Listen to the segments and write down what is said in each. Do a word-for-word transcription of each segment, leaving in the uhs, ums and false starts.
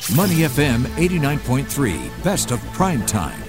Money F M eighty-nine point three, best of prime time.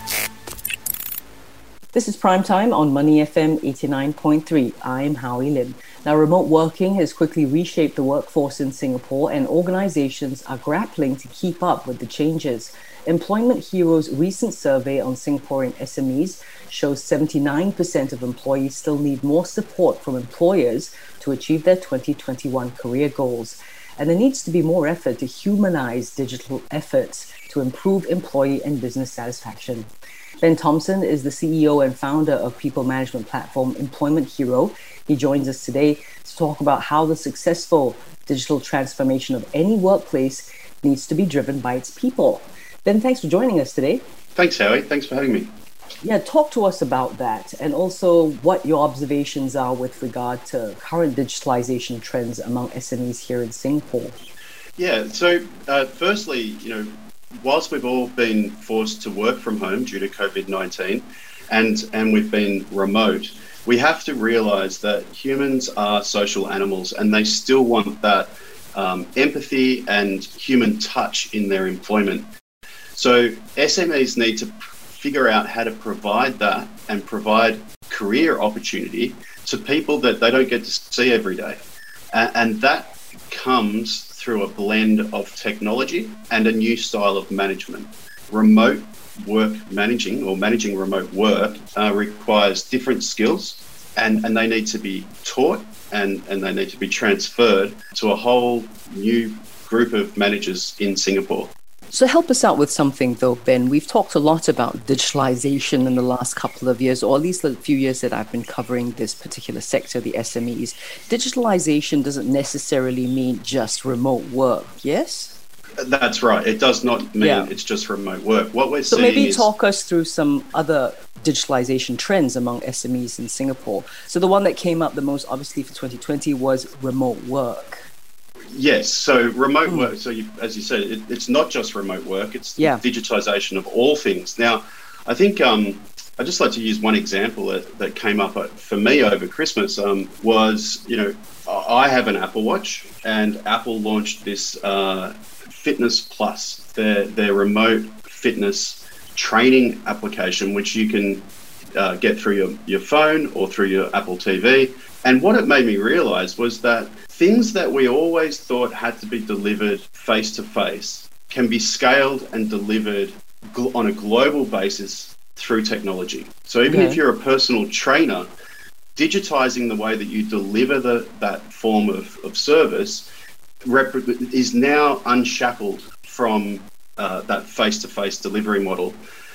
This is Prime Time on Money F M eighty-nine point three. I'm Howie Lim. Now, remote working has quickly reshaped the workforce in Singapore, and organizations are grappling to keep up with the changes. Employment Hero's recent survey on Singaporean S M Es shows seventy-nine percent of employees still need more support from employers to achieve their twenty twenty-one career goals. And there needs to be more effort to humanize digital efforts to improve employee and business satisfaction. Ben Thompson is the C E O and founder of people management platform Employment Hero. He joins us today to talk about how the successful digital transformation of any workplace needs to be driven by its people. Ben, thanks for joining us today. Thanks, Howie. Thanks for having me. Yeah, talk to us about that, and also what your observations are with regard to current digitalization trends among S M Es here in Singapore. Yeah, so uh, firstly, you know, whilst we've all been forced to work from home due to COVID nineteen and, and we've been remote, we have to realise that humans are social animals and they still want that um, empathy and human touch in their employment. So S M Es need to figure out how to provide that and provide career opportunity to people that they don't get to see every day. And, and that comes through a blend of technology and a new style of management. Remote work managing or managing remote work uh, requires different skills, and, and they need to be taught and, and they need to be transferred to a whole new group of managers in Singapore. So help us out with something though, Ben. We've talked a lot about digitalization in the last couple of years, or at least the few years that I've been covering this particular sector, the S M Es. Digitalization doesn't necessarily mean just remote work, yes? That's right. It does not mean yeah. it's just remote work. What we're so seeing maybe is... talk us through some other digitalization trends among S M Es in Singapore. So the one that came up the most obviously for twenty twenty was remote work. Yes, so remote mm. work, so you, as you said, it, it's not just remote work, it's yeah. the digitisation of all things. Now, I think um, I'd just like to use one example that, that came up for me over Christmas um, was, you know, I have an Apple Watch and Apple launched this uh, Fitness Plus, their, their remote fitness training application, which you can uh, get through your, your phone or through your Apple T V. And what it made me realise was that things that we always thought had to be delivered face-to-face can be scaled and delivered gl- on a global basis through technology. So even okay. if you're a personal trainer, digitising the way that you deliver the, that form of, of service rep- is now unshackled from uh, that face-to-face delivery model.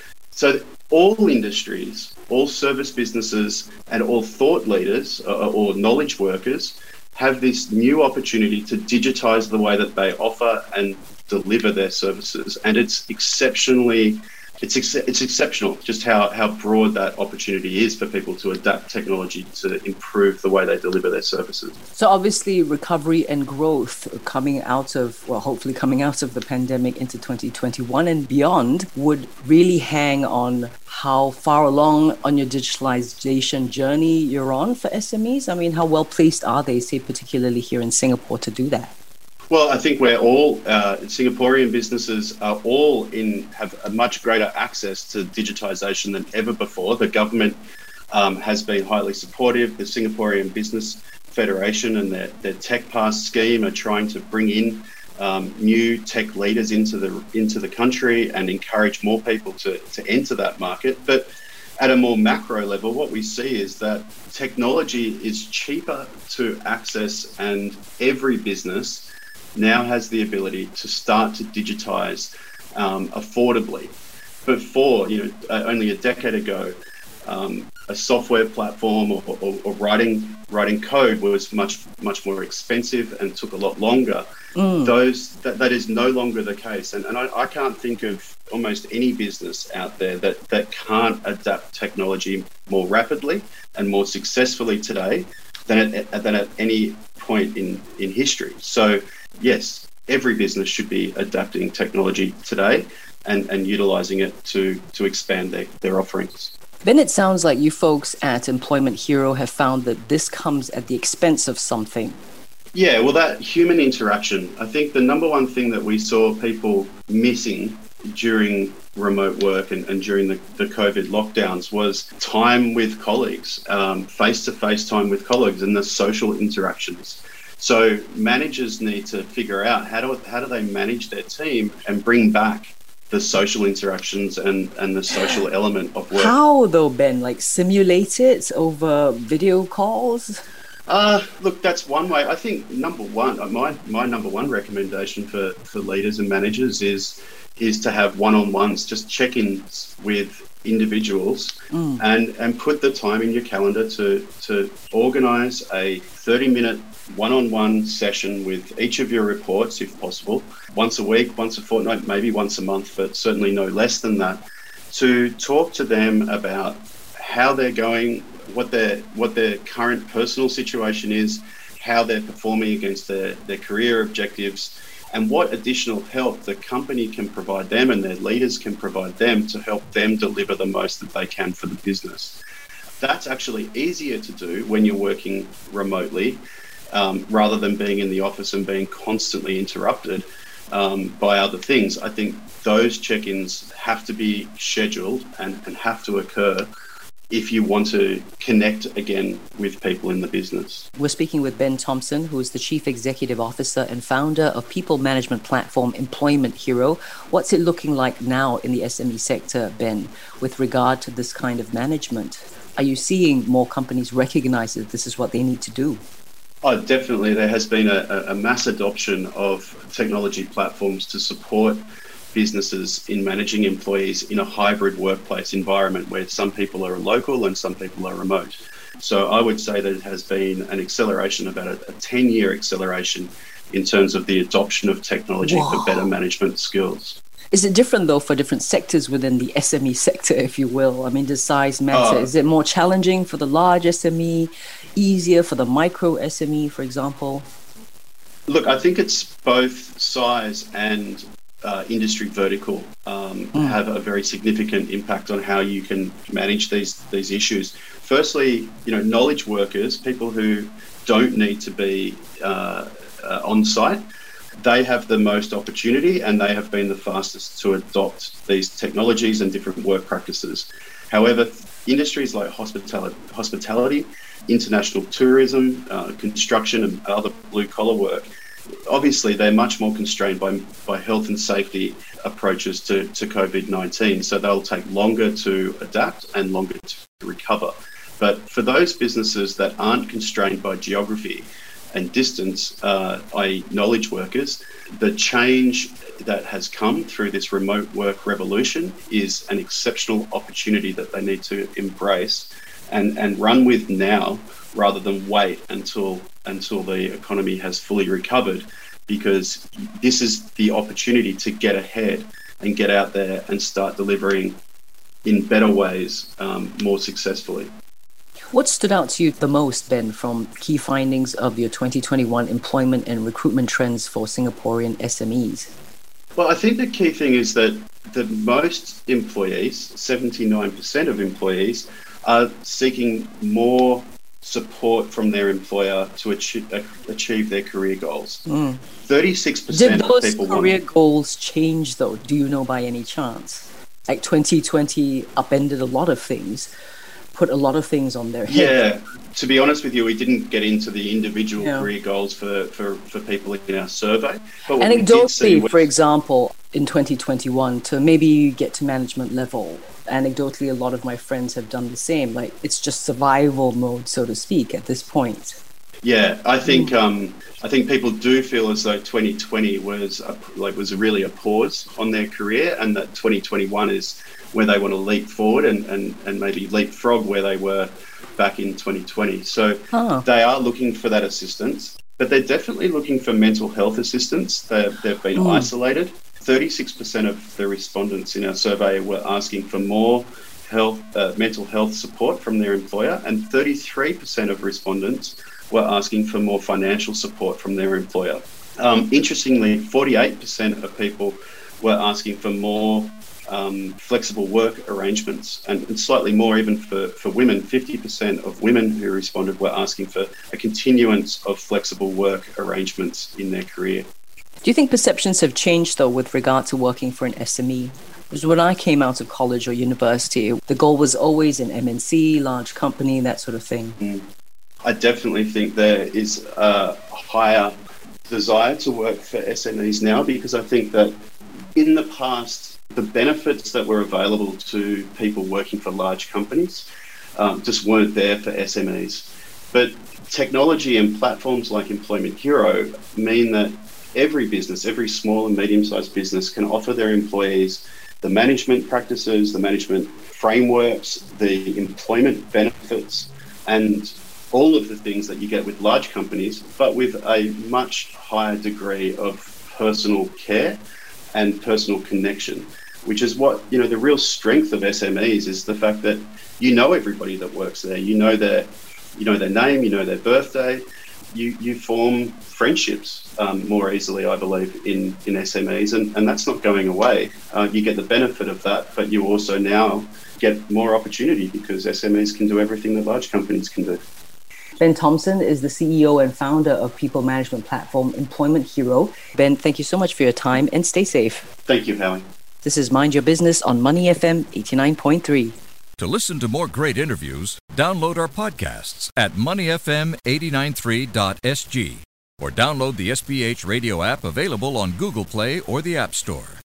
So all industries, all service businesses and all thought leaders uh, or knowledge workers have this new opportunity to digitize the way that they offer and deliver their services. And it's exceptionally, it's ex- it's exceptional just how, how broad that opportunity is for people to adapt technology to improve the way they deliver their services. So obviously recovery and growth coming out of, well, hopefully coming out of the pandemic into twenty twenty-one and beyond would really hang on how far along on your digitalization journey you're on for S M Es. I mean, how well placed are they, say, particularly here in Singapore, to do that? Well, I think we're all, uh, Singaporean businesses are all in, have a much greater access to digitisation than ever before. The government um, has been highly supportive. The Singaporean Business Federation and their, their Tech Pass scheme are trying to bring in um, new tech leaders into the into the country and encourage more people to, to enter that market. But at a more macro level, what we see is that technology is cheaper to access, and every business now has the ability to start to digitize um, affordably. Before, you know, uh, only a decade ago, um, a software platform or, or, or writing writing code was much much more expensive and took a lot longer. Mm. Those that, that is no longer the case, and, and I, I can't think of almost any business out there that, that can't adapt technology more rapidly and more successfully today than at, than at any point in, in history. So yes, every business should be adapting technology today and, and utilising it to, to expand their, their offerings. Then it sounds like you folks at Employment Hero have found that this comes at the expense of something. Yeah, well, that human interaction, I think the number one thing that we saw people missing during remote work and, and during the, the COVID lockdowns was time with colleagues, um, face-to-face time with colleagues and the social interactions. So managers need to figure out how do, how do they manage their team and bring back the social interactions and, and the social element of work. How though, Ben? Like simulate it over video calls? Uh, look, that's one way. I think number one, my my number one recommendation for, for leaders and managers is is to have one-on-ones, just check-ins with individuals mm. and, and put the time in your calendar to, to organise a thirty-minute one-on-one session with each of your reports, if possible, once a week, once a fortnight, maybe once a month, but certainly no less than that, to talk to them about how they're going, what their what their current personal situation is, how they're performing against their, their career objectives, and what additional help the company can provide them and their leaders can provide them to help them deliver the most that they can for the business. That's actually easier to do when you're working remotely, um, rather than being in the office and being constantly interrupted um, by other things. I think those check-ins have to be scheduled and, and have to occur if you want to connect again with people in the business. We're speaking with Ben Thompson, who is the Chief Executive Officer and founder of people management platform Employment Hero. What's it looking like now in the S M E sector, Ben, with regard to this kind of management? Are you seeing more companies recognize that this is what they need to do? Oh, definitely. There has been a, a mass adoption of technology platforms to support businesses in managing employees in a hybrid workplace environment where some people are local and some people are remote. So I would say that it has been an acceleration, about a, a ten-year acceleration in terms of the adoption of technology Whoa. for better management skills. Is it different, though, for different sectors within the S M E sector, if you will? I mean, does size matter? Uh, Is it more challenging for the large S M E, easier for the micro S M E, for example? Look, I think it's both size and Uh, industry vertical um, mm. have a very significant impact on how you can manage these these issues. Firstly, you know, knowledge workers, people who don't need to be uh, uh, on site, they have the most opportunity and they have been the fastest to adopt these technologies and different work practices. However, industries like hospitality, hospitality, international tourism, uh, construction and other blue collar work, obviously they're much more constrained by by health and safety approaches to, to COVID nineteen. So they'll take longer to adapt and longer to recover. But for those businesses that aren't constrained by geography and distance, uh, that is knowledge workers, the change that has come through this remote work revolution is an exceptional opportunity that they need to embrace and, and run with now, rather than wait until until the economy has fully recovered, because this is the opportunity to get ahead and get out there and start delivering in better ways, um, more successfully. What stood out to you the most, Ben, from key findings of your twenty twenty-one employment and recruitment trends for Singaporean S M Es? Well, I think the key thing is that the most employees, seventy-nine percent of employees, are seeking more support from their employer to achieve, uh, achieve their career goals. Mm. thirty-six percent of people Did those career want... goals change, though? Do you know by any chance? Like twenty twenty upended a lot of things, put a lot of things on their head. Yeah, to be honest with you, we didn't get into the individual yeah. career goals for, for, for people in our survey. But anecdotally, was... for example, in twenty twenty-one, to maybe get to management level, anecdotally, a lot of my friends have done the same. Like, it's just survival mode, so to speak, at this point. Yeah, I think mm. um, I think people do feel as though twenty twenty was a, like was really a pause on their career, and that twenty twenty-one is where they want to leap forward and, and, and maybe leapfrog where they were back in twenty twenty. So oh. they are looking for that assistance, but they're definitely looking for mental health assistance. They've, they've been mm. isolated. thirty-six percent of the respondents in our survey were asking for more health, uh, mental health support from their employer, and thirty-three percent of respondents were asking for more financial support from their employer. Um, interestingly, forty-eight percent of people were asking for more um, flexible work arrangements, and, and slightly more even for, for women. fifty percent of women who responded were asking for a continuance of flexible work arrangements in their career. Do you think perceptions have changed, though, with regard to working for an S M E? Because when I came out of college or university, the goal was always an M N C, large company, that sort of thing. Mm. I definitely think there is a higher desire to work for S M Es now, because I think that in the past, the benefits that were available to people working for large companies um, just weren't there for S M Es. But technology and platforms like Employment Hero mean that every business, every small and medium-sized business can offer their employees the management practices, the management frameworks, the employment benefits, and all of the things that you get with large companies, but with a much higher degree of personal care and personal connection, which is what, you know, the real strength of S M Es is the fact that you know everybody that works there. You know their, you know their name, you know their birthday. You you form friendships um, more easily, I believe, in, in S M Es, and, and that's not going away. Uh, you get the benefit of that, but you also now get more opportunity because S M Es can do everything that large companies can do. Ben Thompson is the C E O and founder of people management platform Employment Hero. Ben, thank you so much for your time and stay safe. Thank you, Howie. This is Mind Your Business on Money F M eighty-nine point three. To listen to more great interviews, download our podcasts at money f m eight nine three dot s g or download the S B H radio app available on Google Play or the App Store.